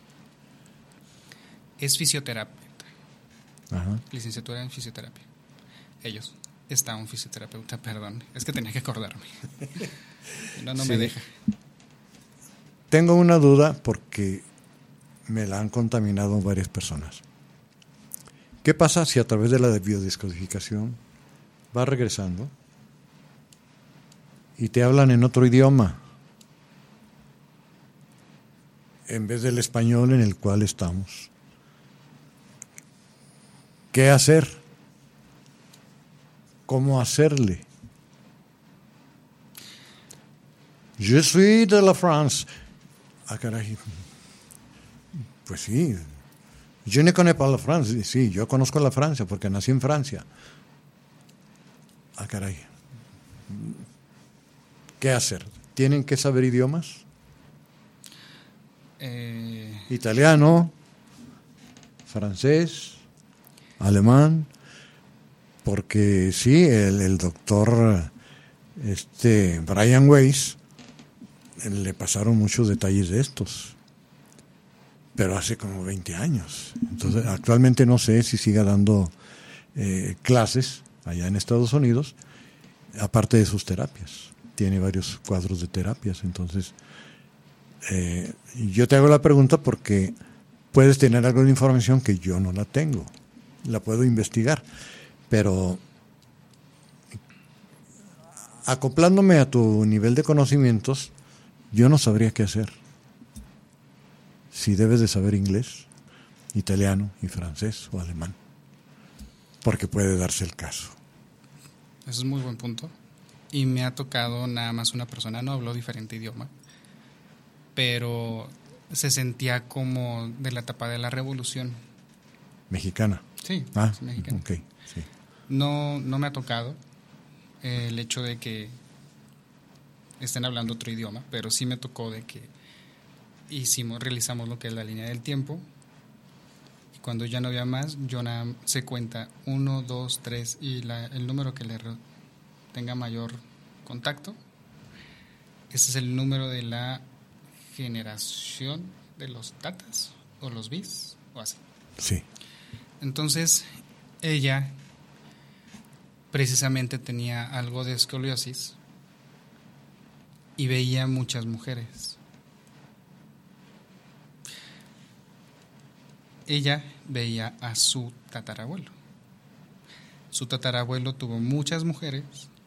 Es fisioterapeuta. Ajá. Licenciatura en fisioterapia. Ellos. Está un fisioterapeuta, perdón. Es que tenía que acordarme. No me deja. Tengo una duda porque me la han contaminado varias personas. ¿Qué pasa si a través de la biodescodificación vas regresando y te hablan en otro idioma en vez del español en el cual estamos? ¿Qué hacer? ¿Cómo hacerle? Je suis de la France. Caray. Pues sí. Je ne connais pas la France. Sí, yo conozco la Francia porque nací en Francia. Caray. ¿Qué hacer? ¿Tienen que saber idiomas? Italiano, francés, alemán, porque sí, el doctor Brian Weiss le pasaron muchos detalles de estos, pero hace como 20 años. Entonces, actualmente no sé si siga dando clases allá en Estados Unidos, aparte de sus terapias. Tiene varios cuadros de terapias. Entonces, yo te hago la pregunta porque puedes tener algo de información que yo no la tengo. La puedo investigar, pero acoplándome a tu nivel de conocimientos, yo no sabría qué hacer. Si debes de saber inglés, italiano y francés o alemán, porque puede darse el caso. Eso es muy buen punto. Y me ha tocado nada más una persona, no habló diferente idioma, pero se sentía como de la etapa de la revolución. ¿Mexicana? Sí, es mexicana. Okay, sí. No me ha tocado el hecho de que estén hablando otro idioma, pero sí me tocó de que realizamos lo que es la línea del tiempo, y cuando ya no había más, se cuenta 1, 2, 3 y el número que le tenga mayor contacto, ese es el número de la generación de los tatas o los bis o así. Sí. Entonces ella precisamente tenía algo de escoliosis y veía muchas mujeres. Ella veía a su tatarabuelo. Su tatarabuelo tuvo muchas mujeres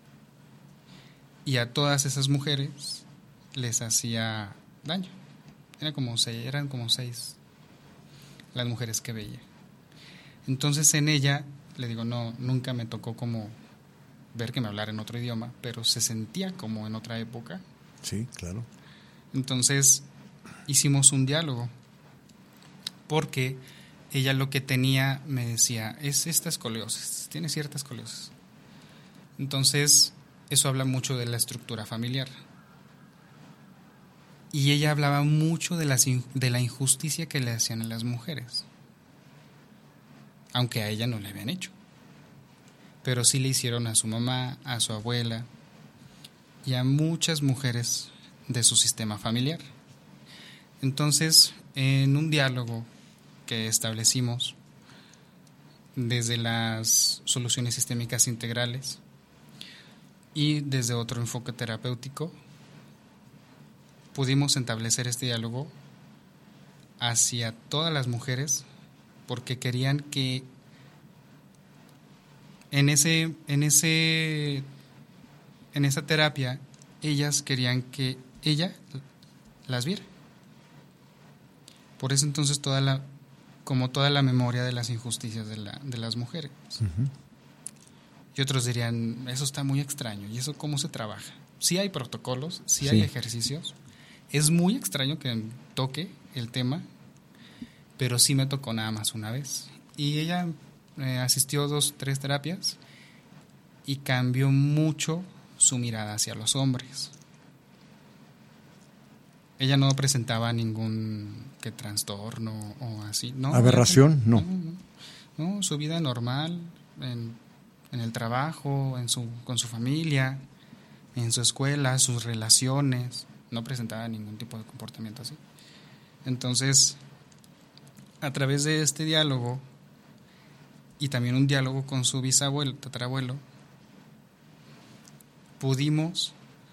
y a todas esas mujeres les hacía daño. Eran como 6 las mujeres que veía. Entonces en ella, le digo, nunca me tocó como ver que me hablara en otro idioma, pero se sentía como en otra época. Sí, claro. Entonces hicimos un diálogo, porque ella lo que tenía, me decía, es esta escoliosis, tiene cierta escoliosis. Entonces eso habla mucho de la estructura familiar. Y ella hablaba mucho de la injusticia que le hacían a las mujeres, aunque a ella no le habían hecho, pero sí le hicieron a su mamá, a su abuela y a muchas mujeres de su sistema familiar. Entonces, en un diálogo que establecimos desde las soluciones sistémicas integrales y desde otro enfoque terapéutico, pudimos establecer este diálogo hacia todas las mujeres, porque querían que en esa terapia ellas querían que ella las viera. Por eso entonces toda la memoria de las injusticias de las mujeres. Uh-huh. Y otros dirían, eso está muy extraño, ¿y eso cómo se trabaja? Sí hay protocolos, sí hay ejercicios. Es muy extraño que toque el tema, pero sí me tocó nada más una vez. Y ella asistió 2-3 terapias y cambió mucho su mirada hacia los hombres. Ella no presentaba ningún trastorno o así. No, ¿aberración? No. No, su vida normal, en el trabajo, con su familia, en su escuela, sus relaciones. No presentaba ningún tipo de comportamiento así. Entonces, a través de este diálogo y también un diálogo con su bisabuelo, tatarabuelo, pudimos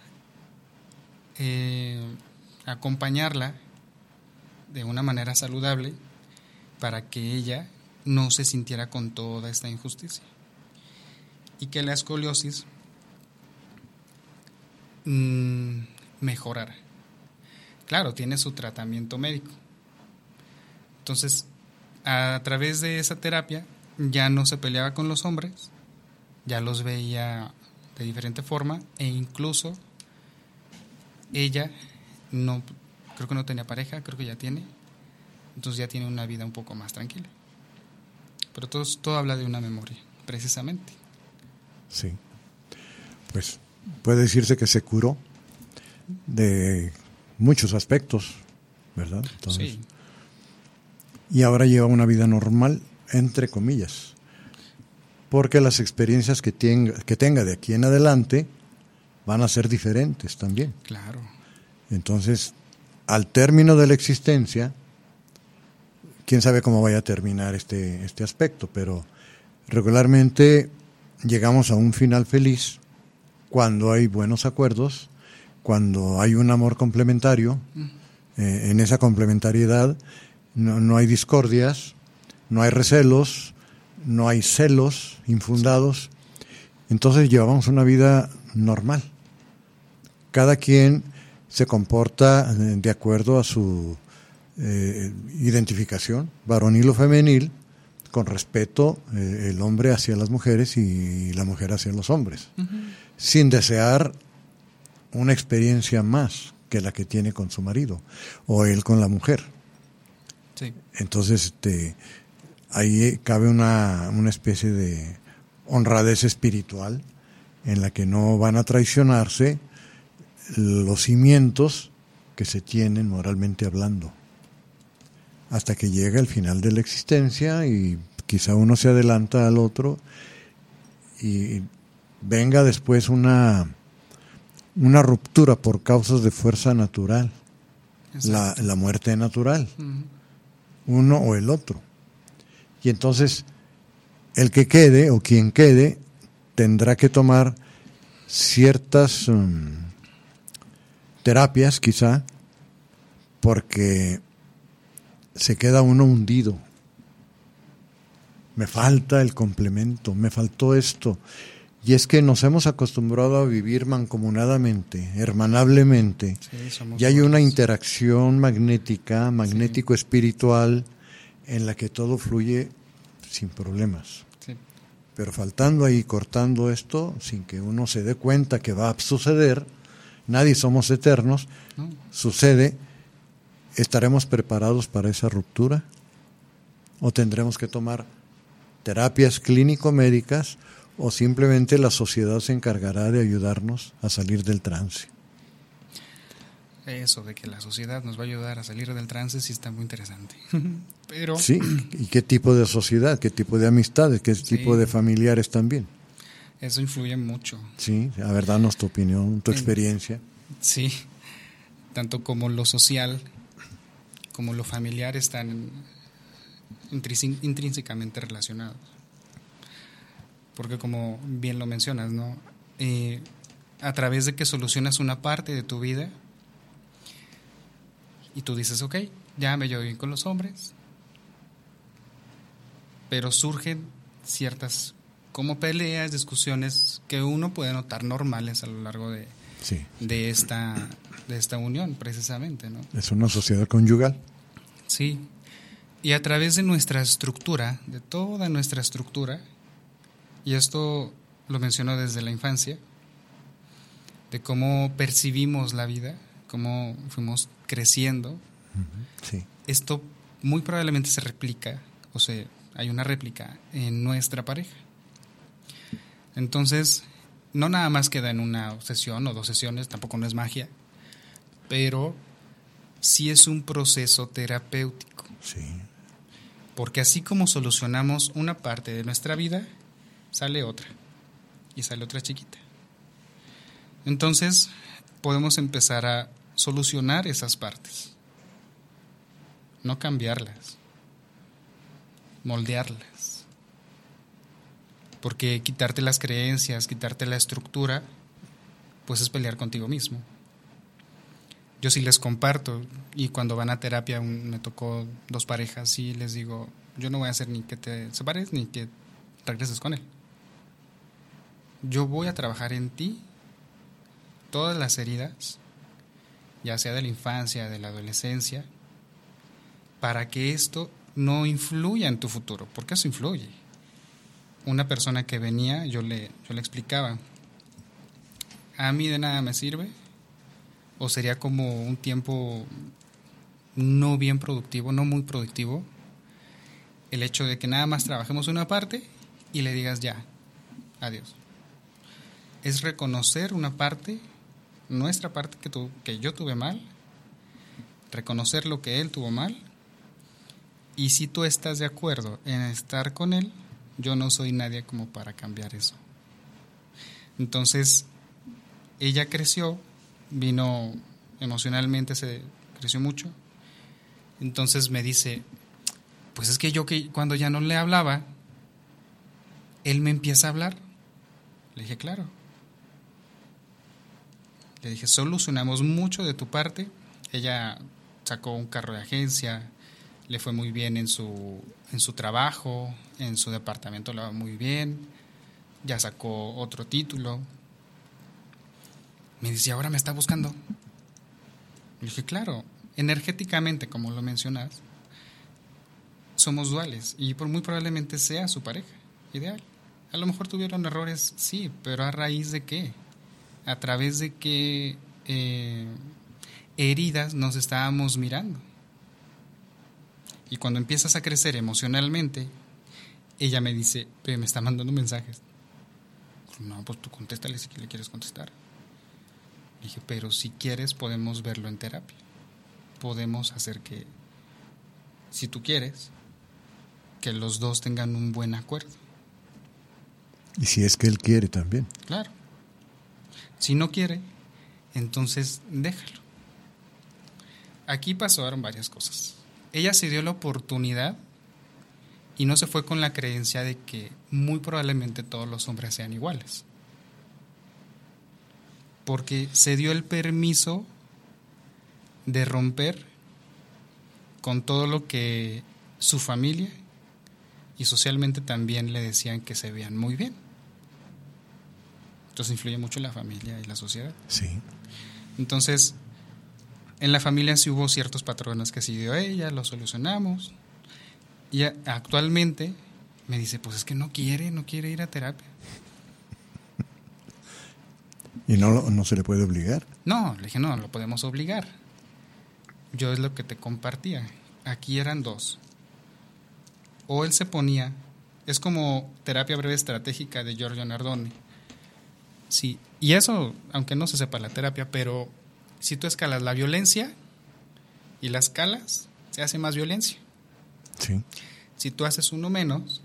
acompañarla de una manera saludable para que ella no se sintiera con toda esta injusticia y que la escoliosis mejorara. Claro, tiene su tratamiento médico. Entonces, a través de esa terapia ya no se peleaba con los hombres, ya los veía de diferente forma, e incluso ella creo que no tenía pareja, creo que ya tiene, entonces ya tiene una vida un poco más tranquila. Pero todo habla de una memoria, precisamente. Sí, pues puede decirse que se curó de muchos aspectos, ¿verdad? Entonces, sí. Y ahora lleva una vida normal, entre comillas, porque las experiencias que tenga de aquí en adelante van a ser diferentes también. Claro. Entonces, al término de la existencia, quién sabe cómo vaya a terminar este aspecto, pero regularmente llegamos a un final feliz cuando hay buenos acuerdos, cuando hay un amor complementario. En esa complementariedad no hay discordias, no hay recelos, no hay celos infundados. Entonces llevamos una vida normal. Cada quien se comporta de acuerdo a su identificación, varonil o femenil, con respeto, el hombre hacia las mujeres y la mujer hacia los hombres, sin desear una experiencia más que la que tiene con su marido o él con la mujer. Sí. Entonces, ahí cabe una especie de honradez espiritual en la que no van a traicionarse los cimientos que se tienen moralmente hablando, hasta que llega el final de la existencia y quizá uno se adelanta al otro y venga después una ruptura por causas de fuerza natural, la muerte natural, uno o el otro. Y entonces el que quede o quien quede tendrá que tomar ciertas terapias quizá, porque se queda uno hundido. Me falta el complemento, me faltó esto. Y es que nos hemos acostumbrado a vivir mancomunadamente, hermanablemente. Sí, y hay una interacción magnética, magnético-espiritual, en la que todo fluye sin problemas. Sí. Pero faltando ahí, cortando esto, sin que uno se dé cuenta que va a suceder, nadie somos eternos, No. Sucede, ¿estaremos preparados para esa ruptura? ¿O tendremos que tomar terapias clínico-médicas? ¿O simplemente la sociedad se encargará de ayudarnos a salir del trance? Eso de que la sociedad nos va a ayudar a salir del trance sí está muy interesante. Pero Sí, ¿y qué tipo de sociedad? ¿Qué tipo de amistades? ¿Qué tipo de familiares también? eso influye mucho. Sí, a ver, danos tu opinión, tu experiencia. Sí, tanto como lo social como lo familiar están intrínsecamente relacionados. Porque como bien lo mencionas, ¿no? A través de que solucionas una parte de tu vida, Y tú dices, ok, ya me llevo bien con los hombres, pero surgen ciertas como peleas, discusiones que uno puede notar normales a lo largo de esta unión, precisamente, ¿no? Es una sociedad conyugal. Sí. Y a través de nuestra estructura, de toda nuestra estructura, y esto lo menciono desde la infancia, de cómo percibimos la vida, cómo fuimos creciendo, Sí. esto muy probablemente se replica, o sea, hay una réplica en nuestra pareja. Entonces, no nada más queda en una sesión o 2 sesiones, tampoco no es magia, pero sí es un proceso terapéutico. Sí. Porque así como solucionamos una parte de nuestra vida, sale otra, y sale otra chiquita. Entonces, podemos empezar a solucionar esas partes, no cambiarlas, moldearlas. Porque quitarte las creencias, quitarte la estructura, pues es pelear contigo mismo. Yo sí les comparto, y cuando van a terapia me tocó 2 parejas y les digo, yo no voy a hacer ni que te separes ni que regreses con él. Yo voy a trabajar en ti todas las heridas, ya sea de la infancia, de la adolescencia, para que esto no influya en tu futuro, porque eso influye. Una persona que venía, yo le explicaba, a mí de nada me sirve, o sería como un tiempo no bien productivo, no muy productivo, el hecho de que nada más trabajemos una parte y le digas ya, adiós. Es reconocer una parte, nuestra parte que yo tuve mal, reconocer lo que él tuvo mal, y si tú estás de acuerdo en estar con él, yo no soy nadie como para cambiar eso. Entonces, ella creció, vino emocionalmente, se creció mucho. Entonces me dice, pues es que yo que cuando ya no le hablaba, él me empieza a hablar. Le dije, claro. Le dije, solucionamos mucho de tu parte. Ella sacó un carro de agencia, le fue muy bien en su trabajo, en su departamento le va muy bien, ya sacó otro título. Me dice, ¿ahora me está buscando? Le dije, claro, energéticamente, como lo mencionas, somos duales y muy probablemente sea su pareja ideal. A lo mejor tuvieron errores, sí, pero ¿a raíz de qué? ¿A través de qué heridas nos estábamos mirando? Y cuando empiezas a crecer emocionalmente, ella me dice, pero me está mandando mensajes. No, pues tú contéstale si le quieres contestar. Dije, pero si quieres podemos verlo en terapia. Podemos hacer que, si tú quieres, que los dos tengan un buen acuerdo. Y si es que él quiere también. Claro. Si no quiere, entonces déjalo. Aquí pasaron varias cosas. Ella se dio la oportunidad y no se fue con la creencia de que muy probablemente todos los hombres sean iguales. Porque se dio el permiso de romper con todo lo que su familia y socialmente también le decían que se veían muy bien. Entonces influye mucho la familia y la sociedad. Sí. Entonces, en la familia sí hubo ciertos patrones que siguió ella, los solucionamos. Y actualmente me dice, pues es que no quiere ir a terapia. ¿Y no se le puede obligar? No, le dije, no lo podemos obligar. Yo es lo que te compartía. Aquí eran 2. O él se ponía, es como terapia breve estratégica de Giorgio Nardoni. Sí, y eso, aunque no se sepa la terapia, pero si tú escalas la violencia y la escalas, se hace más violencia. Sí. Si tú haces uno menos,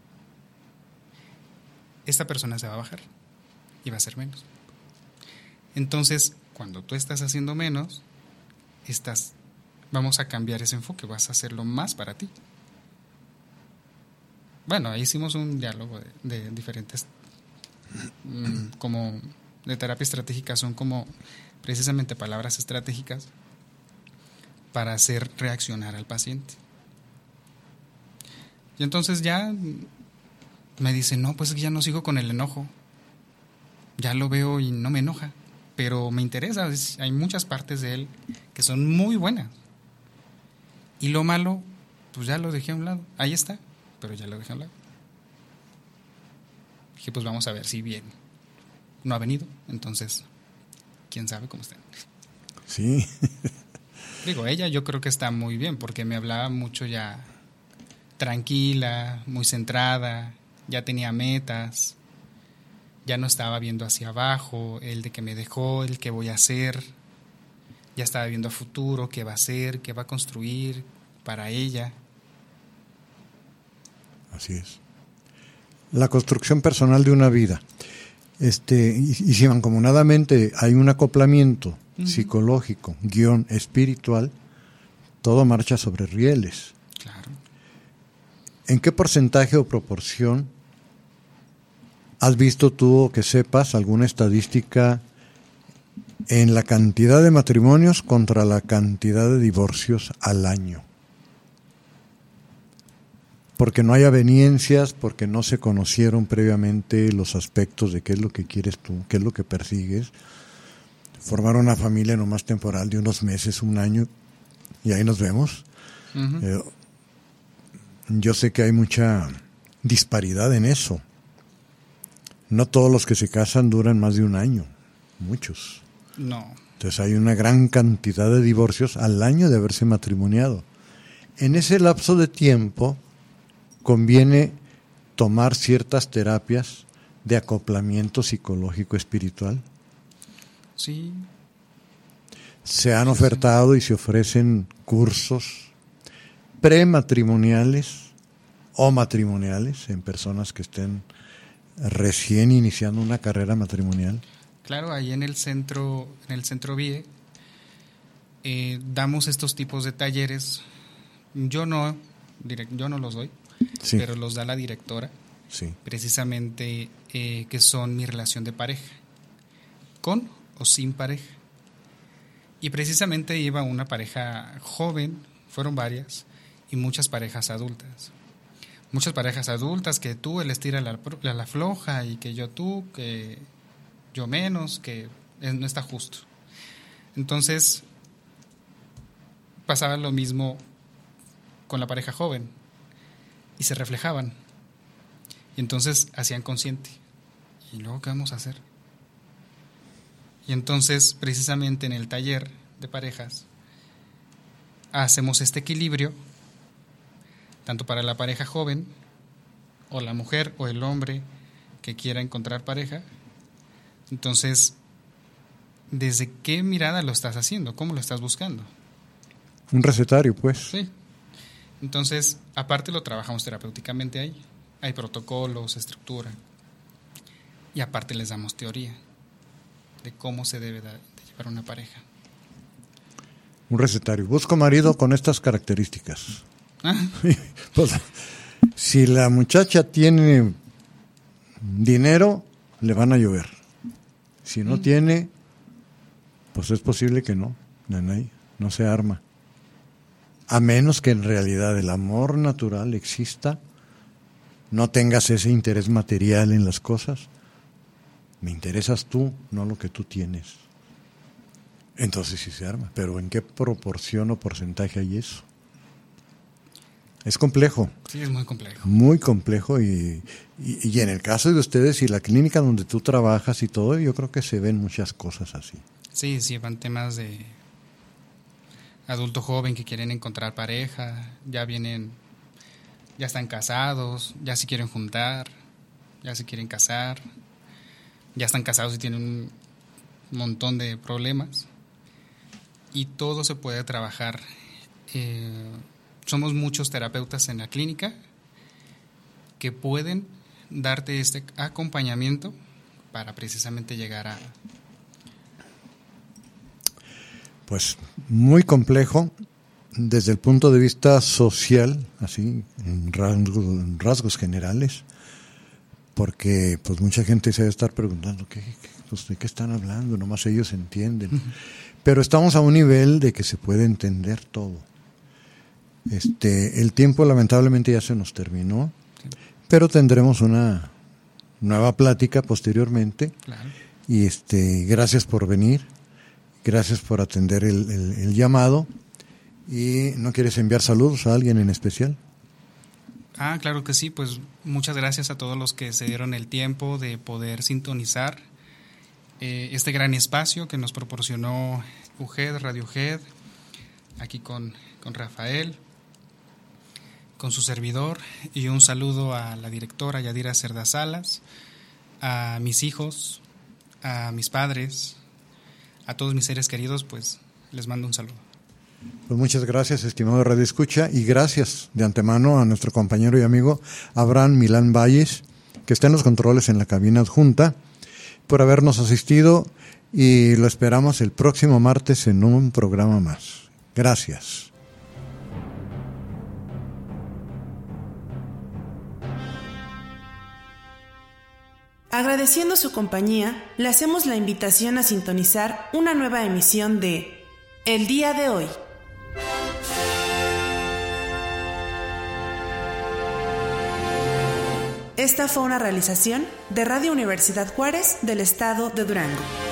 esta persona se va a bajar y va a ser menos. Entonces, cuando tú estás haciendo menos, vamos a cambiar ese enfoque, vas a hacerlo más para ti. Bueno, ahí hicimos un diálogo de diferentes, como de terapia estratégica, son como precisamente palabras estratégicas para hacer reaccionar al paciente. Y entonces ya me dice, no, pues ya no sigo con el enojo. Ya lo veo y no me enoja, pero me interesa. Hay muchas partes de él que son muy buenas. Y lo malo, pues ya lo dejé a un lado. Ahí está, pero ya lo dejé a un lado. Dije, pues vamos a ver si viene. No ha venido, entonces, quién sabe cómo está. Sí. Digo, ella yo creo que está muy bien, porque me hablaba mucho ya tranquila, muy centrada, ya tenía metas, ya no estaba viendo hacia abajo, el de que me dejó, el que voy a hacer, ya estaba viendo a futuro, qué va a hacer, qué va a construir para ella. Así es. La construcción personal de una vida. Y si mancomunadamente hay un acoplamiento psicológico, espiritual, todo marcha sobre rieles. Claro. ¿En qué porcentaje o proporción has visto tú o que sepas alguna estadística en la cantidad de matrimonios contra la cantidad de divorcios al año? Porque no hay aveniencias, porque no se conocieron previamente los aspectos de qué es lo que quieres tú, qué es lo que persigues. Formar una familia nomás temporal de unos meses, un año, y ahí nos vemos. Yo sé que hay mucha disparidad en eso. No todos los que se casan duran más de un año, muchos. No. Entonces hay una gran cantidad de divorcios al año de haberse matrimoniado. En ese lapso de tiempo conviene tomar ciertas terapias de acoplamiento psicológico espiritual. Sí. Se han ofertado y se ofrecen cursos prematrimoniales o matrimoniales en personas que estén recién iniciando una carrera matrimonial. Claro, ahí en el centro VIE damos estos tipos de talleres. Yo no los doy, sí, pero los da la directora, sí, precisamente que son mi relación de pareja, con o sin pareja. Y precisamente iba una pareja joven, fueron varias, y muchas parejas adultas. Muchas parejas adultas que tú, él estira la floja, y que yo tú, que yo menos, que no está justo. Entonces, pasaba lo mismo con la pareja joven, y se reflejaban. Y entonces hacían consciente. ¿Y luego qué vamos a hacer? Y entonces, precisamente en el taller de parejas, hacemos este equilibrio, tanto para la pareja joven, o la mujer, o el hombre que quiera encontrar pareja. Entonces, ¿desde qué mirada lo estás haciendo? ¿Cómo lo estás buscando? Un recetario, pues. Sí. Entonces, aparte lo trabajamos terapéuticamente ahí. Hay protocolos, estructura. Y aparte les damos teoría de cómo se debe de llevar una pareja. Un recetario. Busco marido con estas características. Pues, si la muchacha tiene dinero, le van a llover. Si no tiene, pues es posible que no se arma. A menos que en realidad el amor natural exista, no tengas ese interés material en las cosas. Me interesas tú, no lo que tú tienes. Entonces sí se arma. Pero ¿en qué proporción o porcentaje hay eso? Es complejo. Sí, es muy complejo. Muy complejo y en el caso de ustedes y la clínica donde tú trabajas y todo, yo creo que se ven muchas cosas así. Sí, van temas de adulto joven que quieren encontrar pareja, ya están casados, ya se quieren juntar, ya se quieren casar, ya están casados y tienen un montón de problemas. Y todo se puede trabajar. Somos muchos terapeutas en la clínica que pueden darte este acompañamiento para precisamente llegar a... Pues muy complejo desde el punto de vista social, así, en rasgos generales, porque pues mucha gente se debe estar preguntando pues, ¿de qué están hablando? Nomás ellos entienden. Pero estamos a un nivel de que se puede entender todo. El tiempo lamentablemente ya se nos terminó, pero tendremos una nueva plática posteriormente. Claro. Y gracias por venir, gracias por atender el llamado. ¿Y no quieres enviar saludos a alguien en especial? Claro que sí, pues muchas gracias a todos los que se dieron el tiempo de poder sintonizar este gran espacio que nos proporcionó UGED, Radio UGED, aquí con Rafael, con su servidor, y un saludo a la directora Yadira Cerda Salas, a mis hijos, a mis padres, a todos mis seres queridos, pues les mando un saludo. Pues muchas gracias, estimado Radio Escucha, y gracias de antemano a nuestro compañero y amigo Abraham Milán Valles, que está en los controles en la cabina adjunta, por habernos asistido, y lo esperamos el próximo martes en un programa más. Gracias. Agradeciendo su compañía, le hacemos la invitación a sintonizar una nueva emisión de El Día de Hoy. Esta fue una realización de Radio Universidad Juárez del Estado de Durango.